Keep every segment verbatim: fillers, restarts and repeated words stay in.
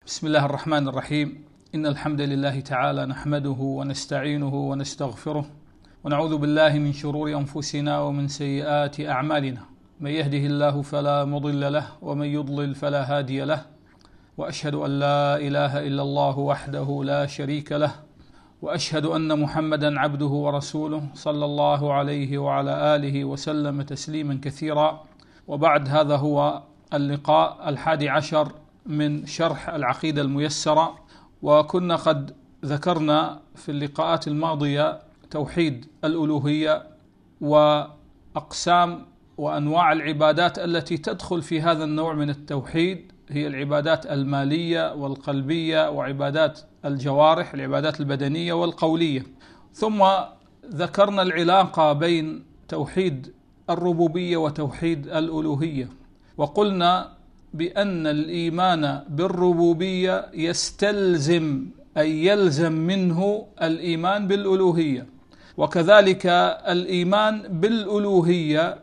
بسم الله الرحمن الرحيم. إن الحمد لله تعالى نحمده ونستعينه ونستغفره ونعوذ بالله من شرور أنفسنا ومن سيئات أعمالنا، من يهده الله فلا مضل له ومن يضلل فلا هادي له، وأشهد أن لا إله إلا الله وحده لا شريك له، وأشهد أن محمدا عبده ورسوله صلى الله عليه وعلى آله وسلم تسليما كثيرا. وبعد، هذا هو اللقاء الحادي عشر من شرح العقيدة الميسرة، وكنا قد ذكرنا في اللقاءات الماضية توحيد الألوهية وأقسام وأنواع العبادات التي تدخل في هذا النوع من التوحيد، هي العبادات المالية والقلبية وعبادات الجوارح، العبادات البدنية والقولية. ثم ذكرنا العلاقة بين توحيد الربوبية وتوحيد الألوهية، وقلنا بأن الإيمان بالربوبية يستلزم أي يلزم منه الإيمان بالألوهية، وكذلك الإيمان بالألوهية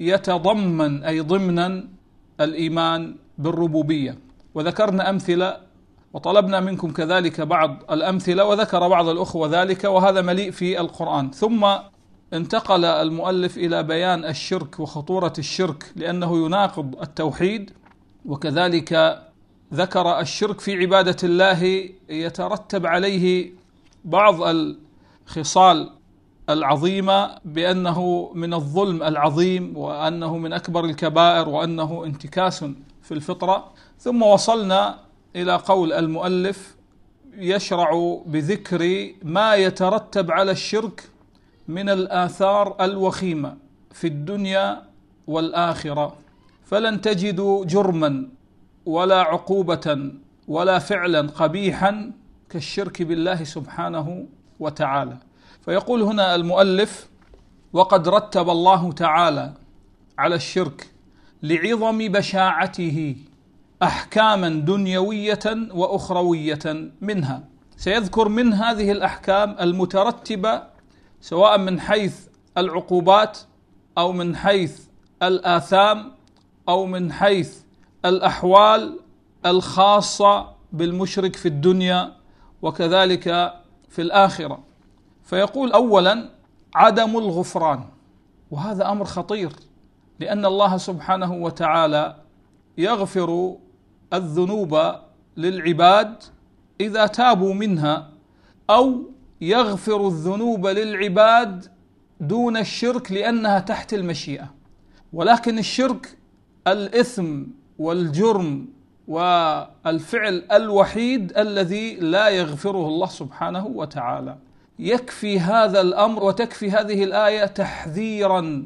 يتضمن أي ضمنا الإيمان بالربوبية. وذكرنا أمثلة وطلبنا منكم كذلك بعض الأمثلة، وذكر بعض الأخوة ذلك، وهذا مليء في القرآن. ثم انتقل المؤلف إلى بيان الشرك وخطورة الشرك لأنه يناقض التوحيد، وكذلك ذكر الشرك في عبادة الله يترتب عليه بعض الخصال العظيمة بأنه من الظلم العظيم، وأنه من أكبر الكبائر، وأنه انتكاس في الفطرة. ثم وصلنا إلى قول المؤلف يشرع بذكر ما يترتب على الشرك من الآثار الوخيمة في الدنيا والآخرة، فلن تجدوا جرما ولا عقوبة ولا فعلا قبيحا كالشرك بالله سبحانه وتعالى. فيقول هنا المؤلف: وقد رتب الله تعالى على الشرك لعظم بشاعته أحكاما دنيوية وأخروية، منها سيذكر من هذه الأحكام المترتبة سواء من حيث العقوبات أو من حيث الآثام أو من حيث الأحوال الخاصة بالمشرك في الدنيا وكذلك في الآخرة. فيقول أولا عدم الغفران، وهذا أمر خطير، لأن الله سبحانه وتعالى يغفر الذنوب للعباد إذا تابوا منها، أو يغفر الذنوب للعباد دون الشرك لأنها تحت المشيئة. ولكن الشرك الإثم والجرم والفعل الوحيد الذي لا يغفره الله سبحانه وتعالى. يكفي هذا الأمر وتكفي هذه الآية تحذيرا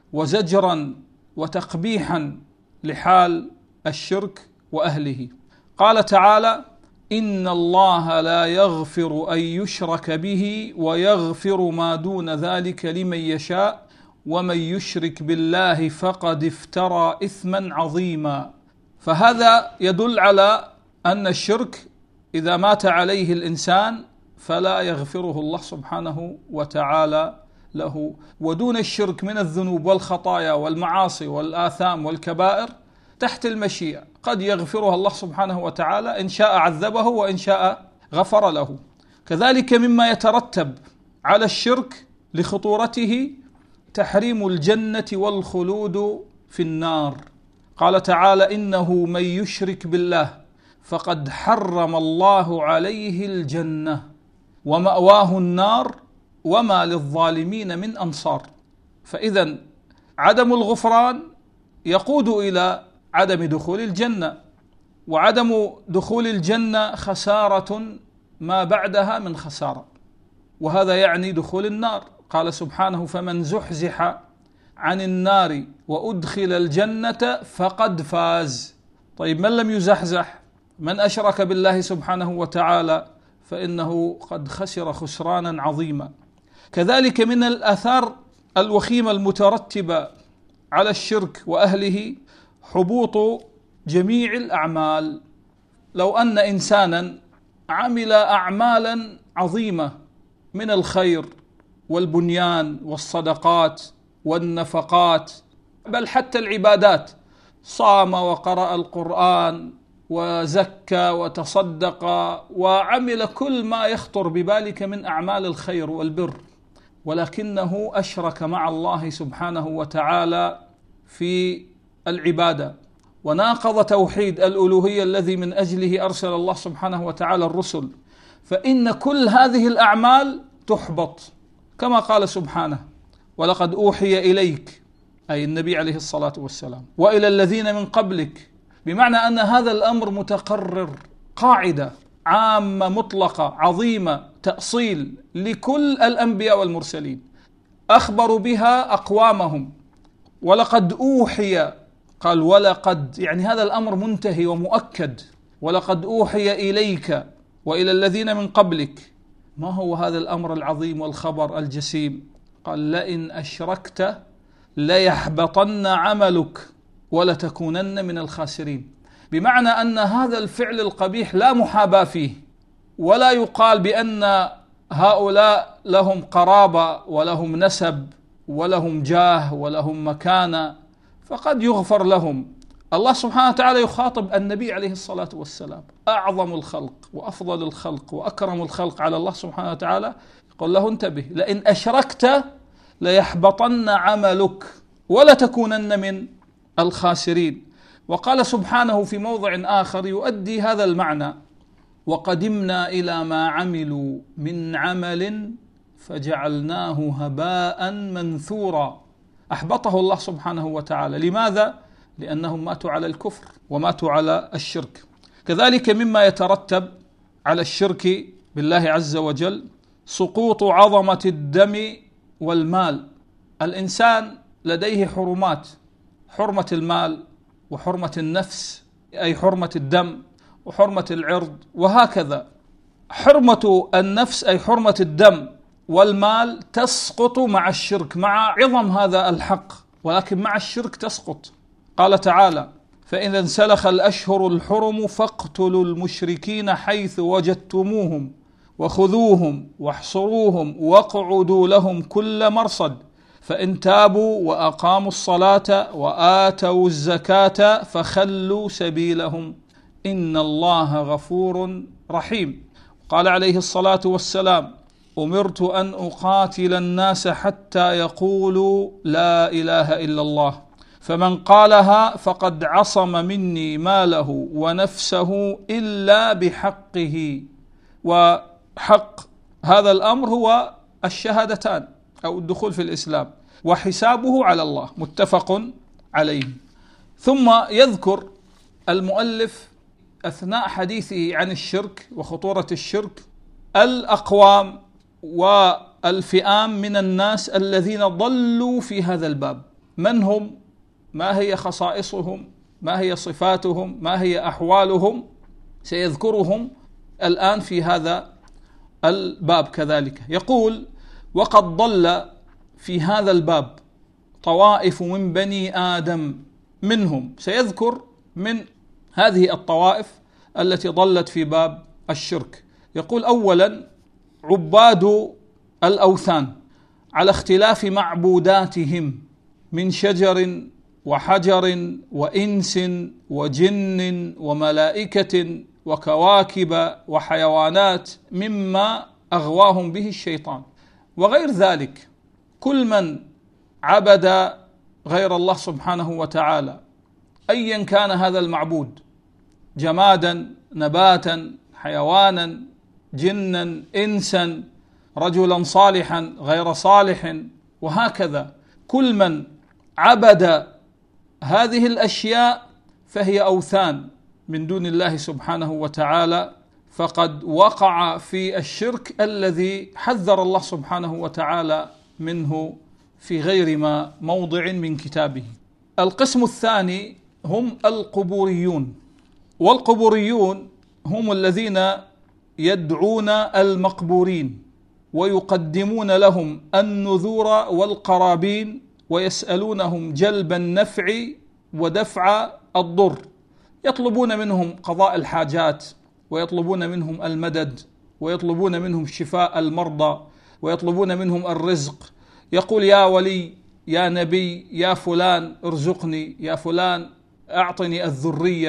وزجرا وتقبيحا لحال الشرك وأهله. قال تعالى: إن الله لا يغفر أن يشرك به ويغفر ما دون ذلك لمن يشاء ومن يشرك بالله فقد افترى إثما عظيما. فهذا يدل على أن الشرك إذا مات عليه الإنسان فلا يغفره الله سبحانه وتعالى له، ودون الشرك من الذنوب والخطايا والمعاصي والآثام والكبائر تحت المشيئة، قد يغفرها الله سبحانه وتعالى إن شاء عذبه وإن شاء غفر له. كذلك مما يترتب على الشرك لخطورته تحريم الجنة والخلود في النار. قال تعالى: إنه من يشرك بالله فقد حرم الله عليه الجنة ومأواه النار وما للظالمين من أنصار. فإذا عدم الغفران يقود إلى عدم دخول الجنة، وعدم دخول الجنة خسارة ما بعدها من خسارة، وهذا يعني دخول النار. قال سبحانه: فمن زحزح عن النار وأدخل الجنة فقد فاز. طيب، من لم يزحزح، من أشرك بالله سبحانه وتعالى، فإنه قد خسر خسرانا عظيما. كذلك من الآثار الوخيمة المترتبة على الشرك وأهله حبوط جميع الأعمال. لو أن إنسانا عمل أعمالا عظيمة من الخير والبنيان والصدقات والنفقات، بل حتى العبادات، صام وقرأ القرآن وزكى وتصدق وعمل كل ما يخطر ببالك من أعمال الخير والبر، ولكنه أشرك مع الله سبحانه وتعالى في العبادة وناقض توحيد الألوهية الذي من أجله أرسل الله سبحانه وتعالى الرسل، فإن كل هذه الأعمال تحبط، كما قال سبحانه: ولقد أوحي إليك، أي النبي عليه الصلاة والسلام، وإلى الذين من قبلك، بمعنى أن هذا الأمر متقرر، قاعدة عامة مطلقة عظيمة تأصيل لكل الأنبياء والمرسلين، أخبروا بها أقوامهم. ولقد أوحي، قال ولقد، يعني هذا الأمر منتهي ومؤكد. ولقد أوحي إليك وإلى الذين من قبلك. ما هو هذا الأمر العظيم والخبر الجسيم؟ قال: لئن أشركت ليحبطن عملك ولتكونن من الخاسرين. بمعنى أن هذا الفعل القبيح لا محاباة فيه، ولا يقال بأن هؤلاء لهم قرابة ولهم نسب ولهم جاه ولهم مكانة فقد يغفر لهم. الله سبحانه وتعالى يخاطب النبي عليه الصلاة والسلام، أعظم الخلق وأفضل الخلق وأكرم الخلق على الله سبحانه وتعالى، يقول له: انتبه، لئن أشركت ليحبطن عملك ولتكونن من الخاسرين. وقال سبحانه في موضع آخر يؤدي هذا المعنى: وقدمنا إلى ما عملوا من عمل فجعلناه هباء منثورا. أحبطه الله سبحانه وتعالى. لماذا؟ لأنهم ماتوا على الكفر وماتوا على الشرك. كذلك مما يترتب على الشرك بالله عز وجل سقوط عظمة الدم والمال. الإنسان لديه حرمات، حرمة المال وحرمة النفس، أي حرمة الدم وحرمة العرض، وهكذا. حرمة النفس أي حرمة الدم والمال تسقط مع الشرك، مع عظم هذا الحق، ولكن مع الشرك تسقط. قال تعالى: فإذا انسلخ الأشهر الحرم فاقتلوا المشركين حيث وجدتموهم وخذوهم واحصروهم واقعدوا لهم كل مرصد فإن تابوا وأقاموا الصلاة وآتوا الزكاة فخلوا سبيلهم إن الله غفور رحيم. قال عليه الصلاة والسلام: أمرت أن أقاتل الناس حتى يقولوا لا إله إلا الله، فمن قالها فقد عصم مني ماله ونفسه إلا بحقه. وحق هذا الأمر هو الشهادتان أو الدخول في الإسلام، وحسابه على الله، متفق عليه. ثم يذكر المؤلف أثناء حديثه عن الشرك وخطورة الشرك الأقوام والفئام من الناس الذين ضلوا في هذا الباب. من هم؟ ما هي خصائصهم؟ ما هي صفاتهم؟ ما هي أحوالهم؟ سيذكرهم الآن في هذا الباب. كذلك يقول: وقد ضل في هذا الباب طوائف من بني آدم منهم. سيذكر من هذه الطوائف التي ضلت في باب الشرك. يقول: أولا عباد الأوثان على اختلاف معبوداتهم من شجر وحجر وإنس وجن وملائكة وكواكب وحيوانات مما أغواهم به الشيطان وغير ذلك. كل من عبد غير الله سبحانه وتعالى أيا كان هذا المعبود، جمادا نباتا حيوانا جنا إنسا رجلا صالحا غير صالح، وهكذا كل من عبد هذه الأشياء فهي أوثان من دون الله سبحانه وتعالى، فقد وقع في الشرك الذي حذر الله سبحانه وتعالى منه في غير ما موضع من كتابه. القسم الثاني هم القبوريون، والقبوريون هم الذين يدعون المقبورين ويقدمون لهم النذور والقرابين ويسألونهم جلب النفع ودفع الضر، يطلبون منهم قضاء الحاجات ويطلبون منهم المدد ويطلبون منهم شفاء المرضى ويطلبون منهم الرزق. يقول: يا ولي، يا نبي، يا فلان ارزقني، يا فلان أعطني الذرية،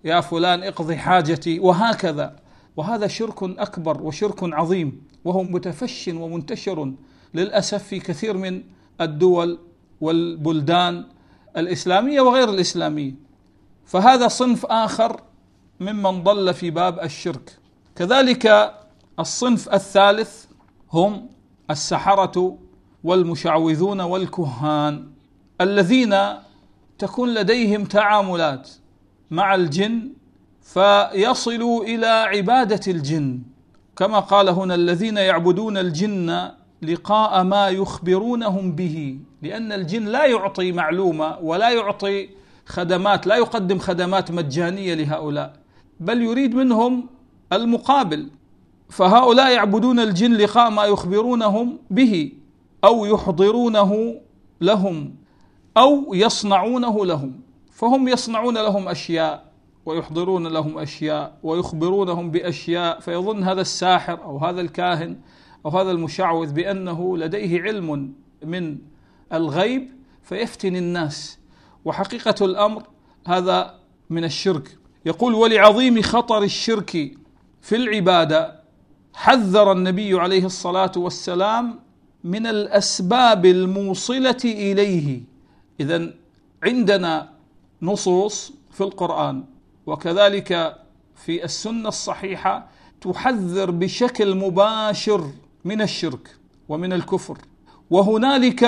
يا فلان اقضي حاجتي، وهكذا. وهذا شرك أكبر وشرك عظيم، وهو متفش ومنتشر للأسف في كثير من الدول والبلدان الإسلامية وغير الإسلامية. فهذا صنف آخر ممن ضل في باب الشرك. كذلك الصنف الثالث هم السحرة والمشعوذون والكهان، الذين تكون لديهم تعاملات مع الجن فيصلوا إلى عبادة الجن، كما قال هنا: الذين يعبدون الجن لقاء ما يخبرونهم به، لأن الجن لا يعطي معلومة ولا يعطي خدمات، لا يقدم خدمات مجانية لهؤلاء، بل يريد منهم المقابل. فهؤلاء يعبدون الجن لقاء ما يخبرونهم به، أو يحضرونه لهم، أو يصنعونه لهم. فهم يصنعون لهم أشياء ويحضرون لهم أشياء ويخبرونهم بأشياء، فيظن هذا الساحر أو هذا الكاهن أو هذا المشعوذ بأنه لديه علم من الغيب فيفتن الناس، وحقيقة الأمر هذا من الشرك. يقول: ولعظيم خطر الشرك في العبادة حذر النبي عليه الصلاة والسلام من الأسباب الموصلة إليه. إذن عندنا نصوص في القرآن وكذلك في السنة الصحيحة تحذر بشكل مباشر من الشرك ومن الكفر، وهنالك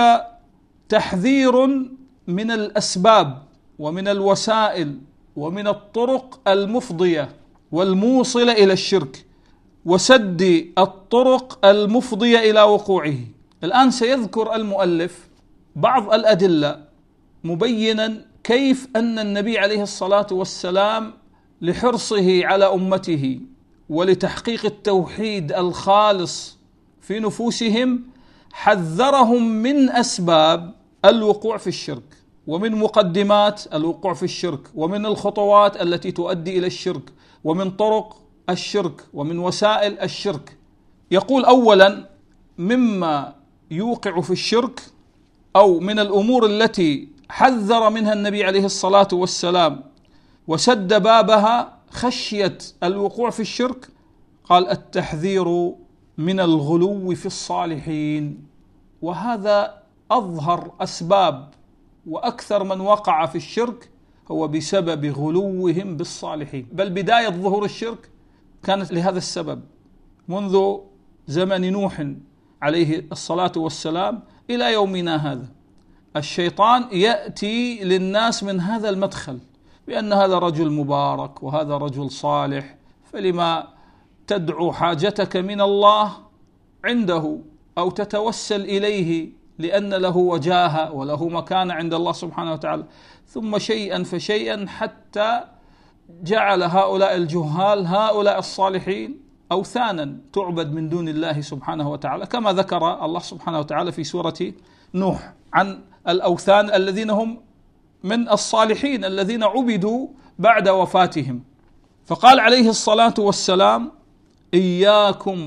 تحذير من الأسباب ومن الوسائل ومن الطرق المفضية والموصلة إلى الشرك، وسد الطرق المفضية إلى وقوعه. الآن سيذكر المؤلف بعض الأدلة مبينا كيف أن النبي عليه الصلاة والسلام لحرصه على أمته ولتحقيق التوحيد الخالص في نفوسهم حذرهم من أسباب الوقوع في الشرك، ومن مقدمات الوقوع في الشرك، ومن الخطوات التي تؤدي إلى الشرك، ومن طرق الشرك، ومن وسائل الشرك. يقول: أولا مما يوقع في الشرك أو من الأمور التي حذر منها النبي عليه الصلاة والسلام وسد بابها خشية الوقوع في الشرك، قال: التحذير من الغلو في الصالحين. وهذا أظهر أسباب وأكثر من وقع في الشرك هو بسبب غلوهم بالصالحين، بل بداية ظهور الشرك كانت لهذا السبب منذ زمن نوح عليه الصلاة والسلام إلى يومنا هذا. الشيطان يأتي للناس من هذا المدخل، بأن هذا رجل مبارك وهذا رجل صالح، فلما تدعو حاجتك من الله عنده أو تتوسل إليه لأن له وجاهة وله مكانة عند الله سبحانه وتعالى. ثم شيئا فشيئا حتى جعل هؤلاء الجهال هؤلاء الصالحين أوثانا تعبد من دون الله سبحانه وتعالى، كما ذكر الله سبحانه وتعالى في سورة نوح عن الأوثان الذين هم من الصالحين الذين عبدوا بعد وفاتهم. فقال عليه الصلاة والسلام: إياكم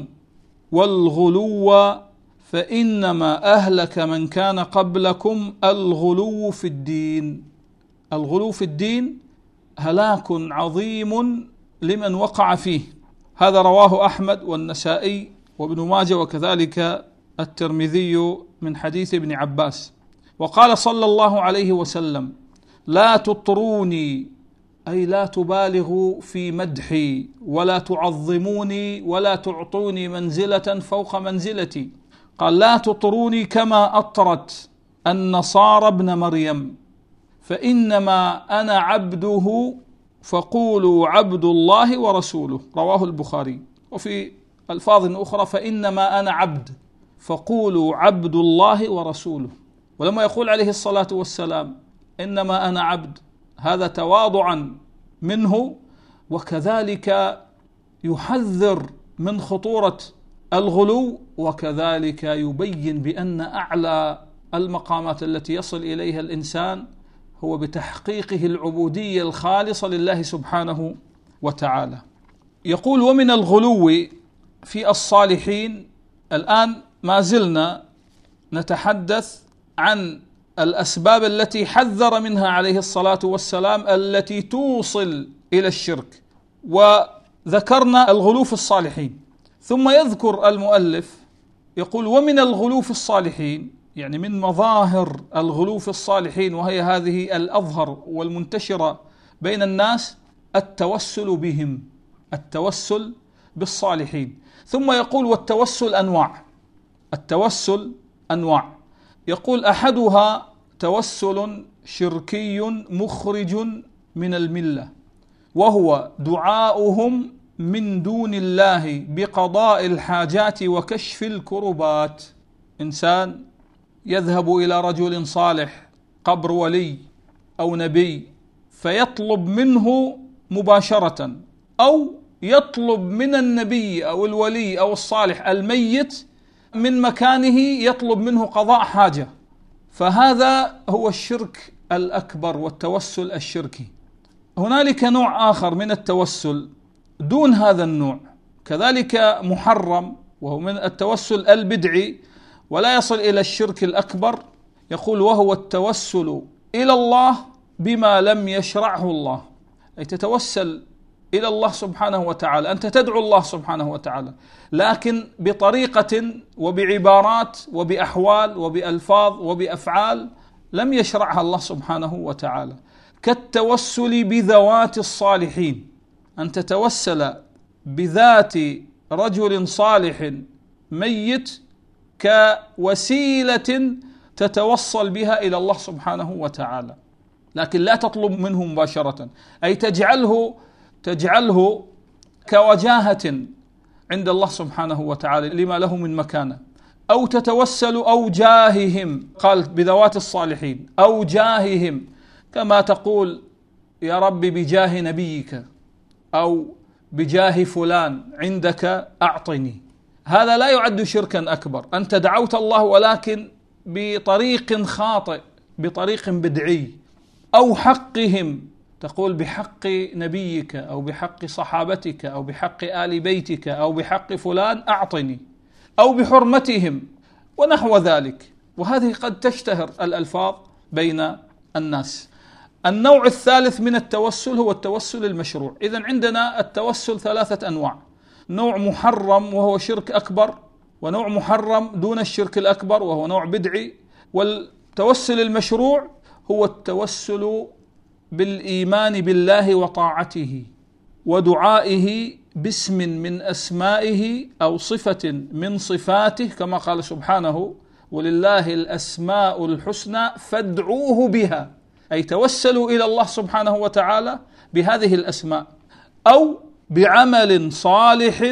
والغلو فإنما أهلك من كان قبلكم الغلو في الدين. الغلو في الدين هلاك عظيم لمن وقع فيه. هذا رواه أحمد والنسائي وابن ماجه وكذلك الترمذي من حديث ابن عباس. وقال صلى الله عليه وسلم: لا تطروني، أي لا تبالغوا في مدحي، ولا تعظموني، ولا تعطوني منزلة فوق منزلتي. قال: لا تطروني كما أطرت النصارى ابن مريم، فإنما أنا عبده فقولوا عبد الله ورسوله. رواه البخاري. وفي ألفاظ أخرى: فإنما أنا عبد فقولوا عبد الله ورسوله. ولما يقول عليه الصلاة والسلام إنما أنا عبد، هذا تواضعا منه، وكذلك يحذر من خطورة الغلو، وكذلك يبين بأن أعلى المقامات التي يصل إليها الإنسان هو بتحقيقه العبودية الخالصة لله سبحانه وتعالى. يقول: ومن الغلو في الصالحين. الآن ما زلنا نتحدث عن الأسباب التي حذر منها عليه الصلاة والسلام التي توصل إلى الشرك. وذكرنا الغلو في الصالحين، ثم يذكر المؤلف يقول: ومن الغلو في الصالحين، يعني من مظاهر الغلو في الصالحين، وهي هذه الأظهر والمنتشرة بين الناس، التوسل بهم، التوسل بالصالحين. ثم يقول: والتوسل أنواع، التوسل أنواع. يقول: أحدها توسل شركي مخرج من الملة، وهو دعاؤهم من دون الله بقضاء الحاجات وكشف الكربات. إنسان يذهب إلى رجل صالح، قبر ولي أو نبي، فيطلب منه مباشرة، أو يطلب من النبي أو الولي أو الصالح الميت من مكانه، يطلب منه قضاء حاجة، فهذا هو الشرك الأكبر والتوسل الشركي. هنالك نوع آخر من التوسل دون هذا النوع، كذلك محرم، وهو من التوسل البدعي ولا يصل إلى الشرك الأكبر. يقول: وهو التوسل إلى الله بما لم يشرعه الله، أي تتوسل إلى الله سبحانه وتعالى، أنت تدعو الله سبحانه وتعالى، لكن بطريقة وبعبارات وبأحوال وبألفاظ وبأفعال لم يشرعها الله سبحانه وتعالى، كالتوسل بذوات الصالحين، أن تتوسل بذات رجل صالح ميت كوسيلة تتوصل بها إلى الله سبحانه وتعالى، لكن لا تطلب منه مباشرة، أي تجعله تجعله كوجاهة عند الله سبحانه وتعالى لما له من مكانة. أو تتوسل أو جاههم، قال بذوات الصالحين، أو جاههم، كما تقول: يا رب بجاه نبيك، أو بجاه فلان عندك أعطني. هذا لا يعد شركا أكبر، أنت دعوت الله ولكن بطريق خاطئ، بطريق بدعي. أو حقهم، تقول بحق نبيك أو بحق صحابتك أو بحق آل بيتك أو بحق فلان أعطني، أو بحرمتهم ونحو ذلك، وهذه قد تشتهر الألفاظ بين الناس. النوع الثالث من التوسل هو التوسل المشروع. إذن عندنا التوسل ثلاثة أنواع: نوع محرم وهو شرك أكبر، ونوع محرم دون الشرك الأكبر وهو نوع بدعي، والتوسل المشروع هو التوسل بالإيمان بالله وطاعته ودعائه باسم من أسمائه أو صفة من صفاته، كما قال سبحانه: ولله الأسماء الحسنى فادعوه بها، أي توسلوا إلى الله سبحانه وتعالى بهذه الأسماء. أو بعمل صالح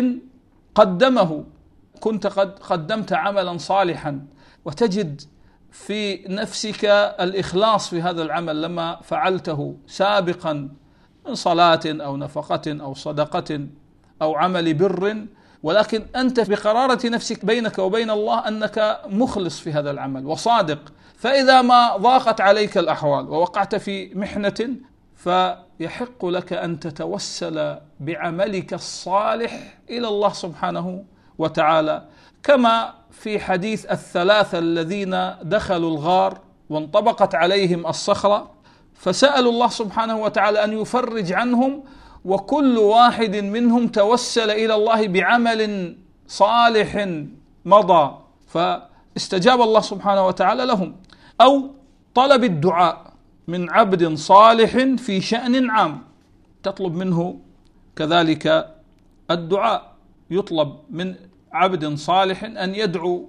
قدمه، كنت قد قدمت عملا صالحا وتجد في نفسك الإخلاص في هذا العمل لما فعلته سابقا، من صلاة أو نفقة أو صدقة أو عمل بر، ولكن أنت بقرارة نفسك بينك وبين الله أنك مخلص في هذا العمل وصادق، فإذا ما ضاقت عليك الأحوال ووقعت في محنة، فيحق لك أن تتوسل بعملك الصالح إلى الله سبحانه وتعالى، كما في حديث الثلاثة الذين دخلوا الغار وانطبقت عليهم الصخرة، فسألوا الله سبحانه وتعالى أن يفرج عنهم، وكل واحد منهم توسل إلى الله بعمل صالح مضى، فاستجاب الله سبحانه وتعالى لهم. أو طلب الدعاء من عبد صالح في شأن عام، تطلب منه كذلك الدعاء، يطلب من عبد صالح أن يدعو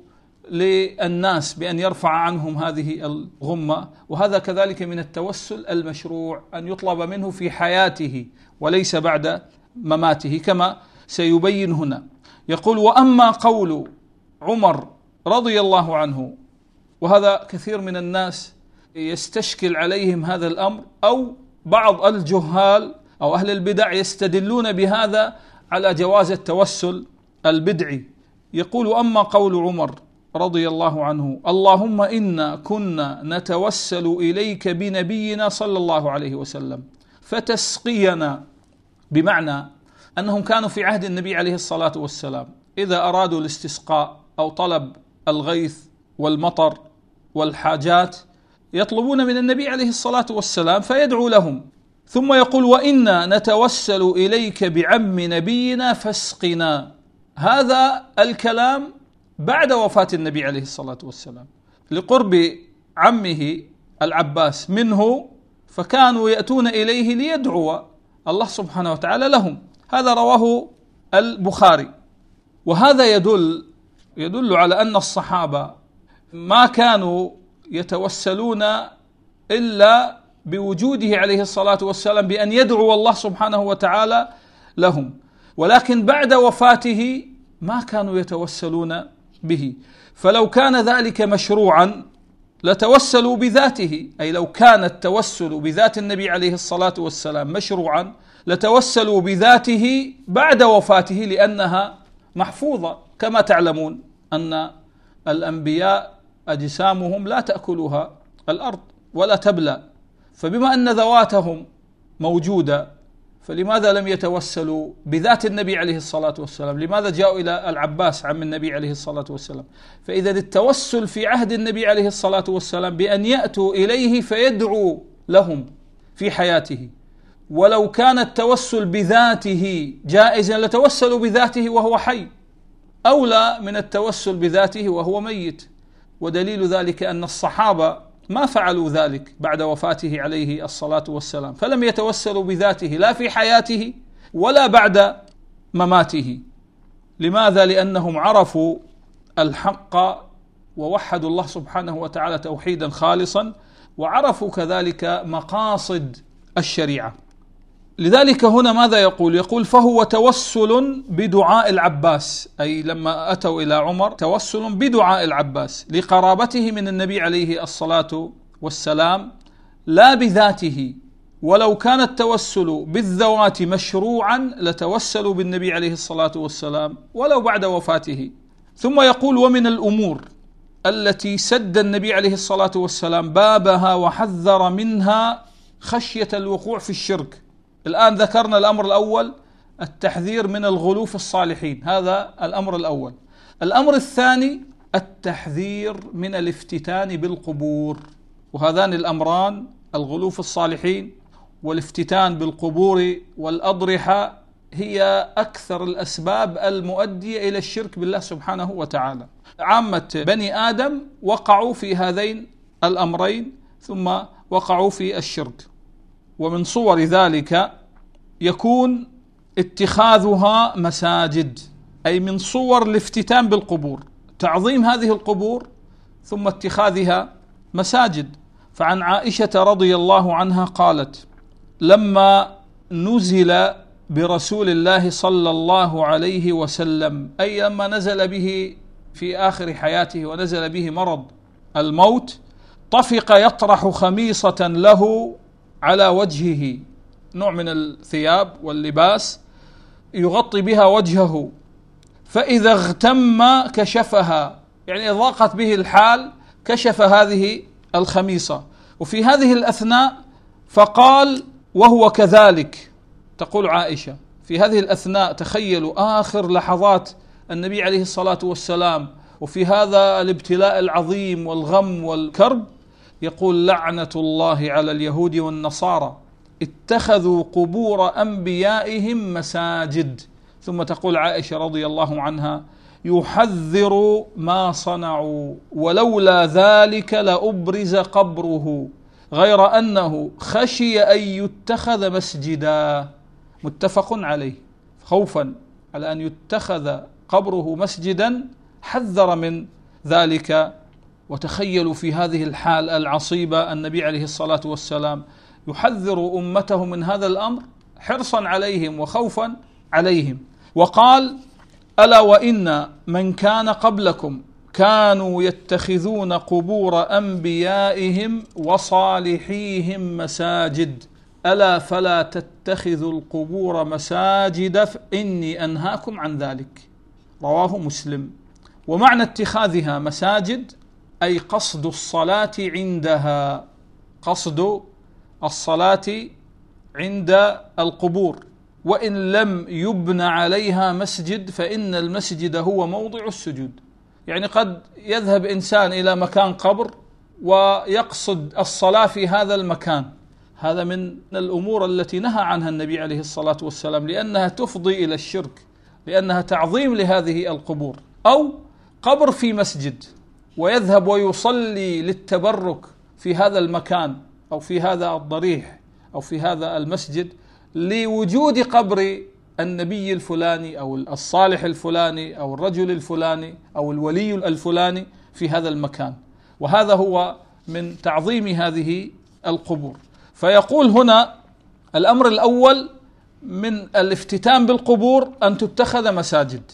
للناس بأن يرفع عنهم هذه الغمة، وهذا كذلك من التوسل المشروع، أن يطلب منه في حياته وليس بعد مماته، كما سيبين هنا. يقول: وأما قول عمر رضي الله عنه، وهذا كثير من الناس يستشكل عليهم هذا الأمر، أو بعض الجهال أو أهل البدع يستدلون بهذا على جواز التوسل البدعي. يقول: أما قول عمر رضي الله عنه: اللهم إنا كنا نتوسل إليك بنبينا صلى الله عليه وسلم فتسقينا، بمعنى أنهم كانوا في عهد النبي عليه الصلاة والسلام إذا أرادوا الاستسقاء أو طلب الغيث والمطر والحاجات يطلبون من النبي عليه الصلاة والسلام فيدعو لهم، ثم يقول وإنا نتوسل إليك بعم نبينا فاسقنا. هذا الكلام بعد وفاة النبي عليه الصلاة والسلام لقرب عمه العباس منه، فكانوا يأتون إليه ليدعوا الله سبحانه وتعالى لهم. هذا رواه البخاري. وهذا يدل يدل على أن الصحابة ما كانوا يتوسلون إلا بوجوده عليه الصلاة والسلام بأن يدعو الله سبحانه وتعالى لهم، ولكن بعد وفاته ما كانوا يتوسلون به. فلو كان ذلك مشروعا لتوسلوا بذاته، أي لو كان التوسل بذات النبي عليه الصلاة والسلام مشروعا لتوسلوا بذاته بعد وفاته، لأنها محفوظة. كما تعلمون أن الأنبياء أجسامهم لا تأكلها الأرض ولا تبلى، فبما أن ذواتهم موجودة فلماذا لم يتوسلوا بذات النبي عليه الصلاة والسلام؟ لماذا جاءوا إلى العباس عم النبي عليه الصلاة والسلام؟ فإذا التوسل في عهد النبي عليه الصلاة والسلام بأن يأتوا إليه فيدعو لهم في حياته، ولو كان التوسل بذاته جائزا لتوسلوا بذاته وهو حي، أولى من التوسل بذاته وهو ميت. ودليل ذلك أن الصحابة ما فعلوا ذلك بعد وفاته عليه الصلاة والسلام، فلم يتوسلوا بذاته لا في حياته ولا بعد مماته. لماذا؟ لأنهم عرفوا الحق ووحدوا الله سبحانه وتعالى توحيدا خالصا، وعرفوا كذلك مقاصد الشريعة. لذلك هنا ماذا يقول؟ يقول فهو توسل بدعاء العباس، أي لما أتوا إلى عمر توسل بدعاء العباس لقرابته من النبي عليه الصلاة والسلام لا بذاته. ولو كان التوسل بالذوات مشروعا لتوسلوا بالنبي عليه الصلاة والسلام ولو بعد وفاته. ثم يقول ومن الأمور التي سد النبي عليه الصلاة والسلام بابها وحذر منها خشية الوقوع في الشرك. الآن ذكرنا الأمر الأول التحذير من الغلو في الصالحين، هذا الأمر الأول. الأمر الثاني التحذير من الافتتان بالقبور، وهذان الأمران الغلو في الصالحين والافتتان بالقبور والأضرحة هي أكثر الأسباب المؤدية إلى الشرك بالله سبحانه وتعالى. عامة بني آدم وقعوا في هذين الأمرين ثم وقعوا في الشرك. ومن صور ذلك يكون اتخاذها مساجد، أي من صور الافتتان بالقبور تعظيم هذه القبور ثم اتخاذها مساجد. فعن عائشة رضي الله عنها قالت لما نزل برسول الله صلى الله عليه وسلم، أي لما نزل به في آخر حياته ونزل به مرض الموت، طفق يطرح خميصة له على وجهه، نوع من الثياب واللباس يغطي بها وجهه، فإذا اغتم كشفها، يعني ضاقت به الحال كشف هذه الخميصة. وفي هذه الأثناء فقال وهو كذلك، تقول عائشة في هذه الأثناء تخيلوا آخر لحظات النبي عليه الصلاة والسلام وفي هذا الابتلاء العظيم والغم والكرب، يقول لعنة الله على اليهود والنصارى اتخذوا قبور أنبيائهم مساجد. ثم تقول عائشة رضي الله عنها يحذر ما صنعوا ولولا ذلك لأبرز قبره غير أنه خشي أن يتخذ مسجدا، متفق عليه، خوفا على أن يتخذ قبره مسجدا حذر من ذلك. وتخيلوا في هذه الحال العصيبة النبي عليه الصلاة والسلام يحذر أمته من هذا الأمر حرصا عليهم وخوفا عليهم. وقال ألا وإن من كان قبلكم كانوا يتخذون قبور أنبيائهم وصالحيهم مساجد ألا فلا تتخذوا القبور مساجد فإني أنهاكم عن ذلك، رواه مسلم. ومعنى اتخاذها مساجد أي قصد الصلاة عندها، قصد الصلاة عند القبور، وإن لم يبنى عليها مسجد فإن المسجد هو موضع السجود. يعني قد يذهب إنسان إلى مكان قبر ويقصد الصلاة في هذا المكان، هذا من الأمور التي نهى عنها النبي عليه الصلاة والسلام، لأنها تفضي إلى الشرك، لأنها تعظيم لهذه القبور. أو قبر في مسجد ويذهب ويصلي للتبرك في هذا المكان أو في هذا الضريح أو في هذا المسجد لوجود قبر النبي الفلاني أو الصالح الفلاني أو الرجل الفلاني أو الولي الفلاني في هذا المكان، وهذا هو من تعظيم هذه القبور. فيقول هنا الأمر الأول من الافتتان بالقبور أن تتخذ مساجد،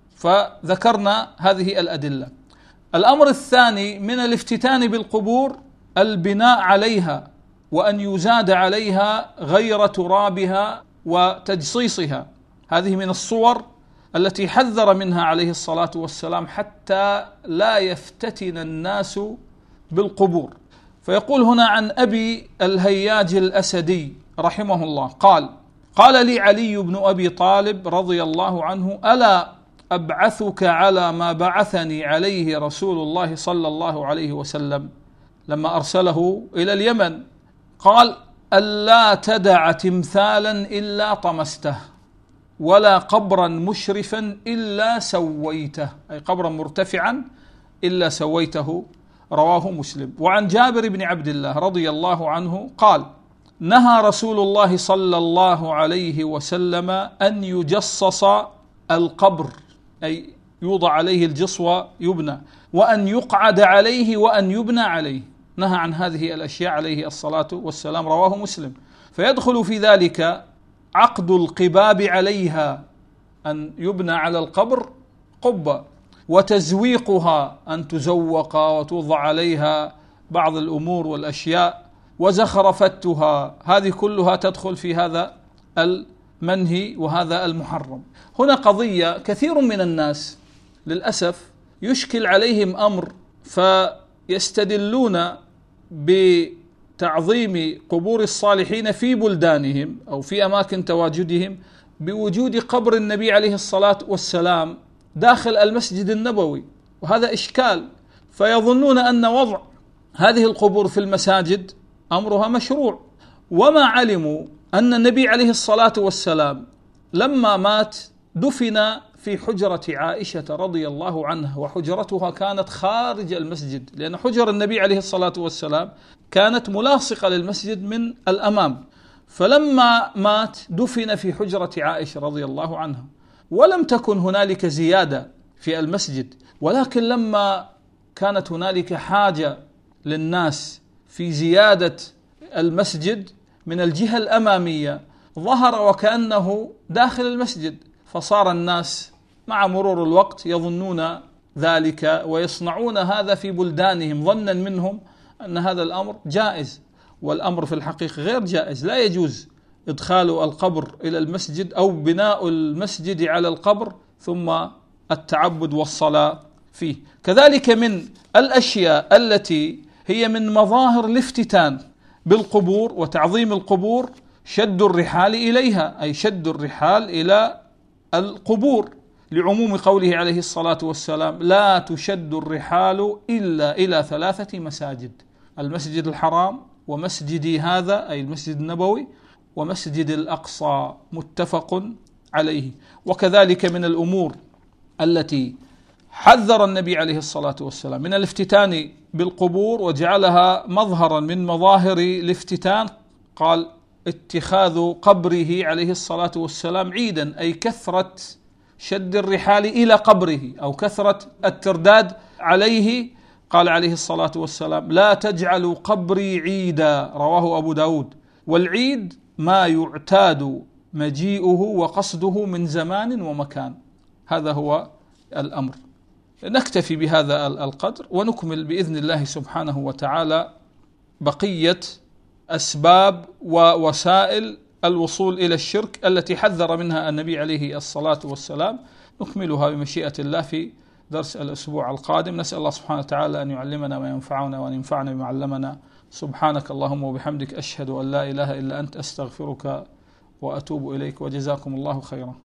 فذكرنا هذه الأدلة. الأمر الثاني من الافتتان بالقبور البناء عليها، وأن يزاد عليها غير ترابها وتجصيصها. هذه من الصور التي حذر منها عليه الصلاة والسلام حتى لا يفتتن الناس بالقبور. فيقول هنا عن أبي الهياج الأسدي رحمه الله قال: قال لي علي بن أبي طالب رضي الله عنه: ألا أبعثك على ما بعثني عليه رسول الله صلى الله عليه وسلم لما أرسله إلى اليمن؟ قال: ألا تدع تمثالا إلا طمسته، ولا قبرا مشرفا إلا سويته، أي قبرا مرتفعا إلا سويته. رواه مسلم. وعن جابر بن عبد الله رضي الله عنه قال: نهى رسول الله صلى الله عليه وسلم أن يجصص القبر، أي يوضع عليه الجص ويبنى، وأن يقعد عليه وأن يبنى عليه. نهى عن هذه الأشياء عليه الصلاة والسلام. رواه مسلم. فيدخل في ذلك عقد القباب عليها، أن يبنى على القبر قبة، وتزويقها، أن تزوق وتوضع عليها بعض الأمور والأشياء، وزخرفتها، هذه كلها تدخل في هذا المنهي وهذا المحرم. هنا قضية كثير من الناس للأسف يشكل عليهم أمر، فيستدلون بتعظيم قبور الصالحين في بلدانهم أو في أماكن تواجدهم بوجود قبر النبي عليه الصلاة والسلام داخل المسجد النبوي، وهذا إشكال. فيظنون أن وضع هذه القبور في المساجد أمرها مشروع، وما علموا أن النبي عليه الصلاة والسلام لما مات دفن في حجرة عائشة رضي الله عنها، وحجرتها كانت خارج المسجد، لأن حجر النبي عليه الصلاة والسلام كانت ملاصقة للمسجد من الأمام. فلما مات دفن في حجرة عائشة رضي الله عنها، ولم تكن هنالك زيادة في المسجد، ولكن لما كانت هنالك حاجة للناس في زيادة المسجد من الجهة الأمامية ظهر وكأنه داخل المسجد، فصار الناس مع مرور الوقت يظنون ذلك ويصنعون هذا في بلدانهم ظنا منهم أن هذا الأمر جائز، والأمر في الحقيقة غير جائز. لا يجوز إدخال القبر إلى المسجد أو بناء المسجد على القبر ثم التعبد والصلاة فيه. كذلك من الأشياء التي هي من مظاهر الافتتان بالقبور وتعظيم القبور شد الرحال إليها، أي شد الرحال إلى القبور، لعموم قوله عليه الصلاة والسلام: لا تشد الرحال إلا إلى ثلاثة مساجد: المسجد الحرام، ومسجدي هذا أي المسجد النبوي، ومسجد الأقصى. متفق عليه. وكذلك من الأمور التي حذر النبي عليه الصلاة والسلام من الافتتان بالقبور وجعلها مظهرا من مظاهر الافتتان، قال: اتخاذ قبره عليه الصلاة والسلام عيدا، أي كثرة شد الرحال إلى قبره أو كثرة الترداد عليه. قال عليه الصلاة والسلام: لا تجعلوا قبري عيدا. رواه أبو داود. والعيد ما يعتاد مجيئه وقصده من زمان ومكان. هذا هو الأمر. نكتفي بهذا القدر ونكمل بإذن الله سبحانه وتعالى بقية أسباب ووسائل الوصول إلى الشرك التي حذر منها النبي عليه الصلاة والسلام. نكملها بمشيئة الله في درس الأسبوع القادم. نسأل الله سبحانه وتعالى أن يعلمنا ما ينفعنا وأن ينفعنا بما علمنا. سبحانك اللهم وبحمدك، أشهد أن لا إله إلا أنت، أستغفرك وأتوب إليك، وجزاكم الله خيرا.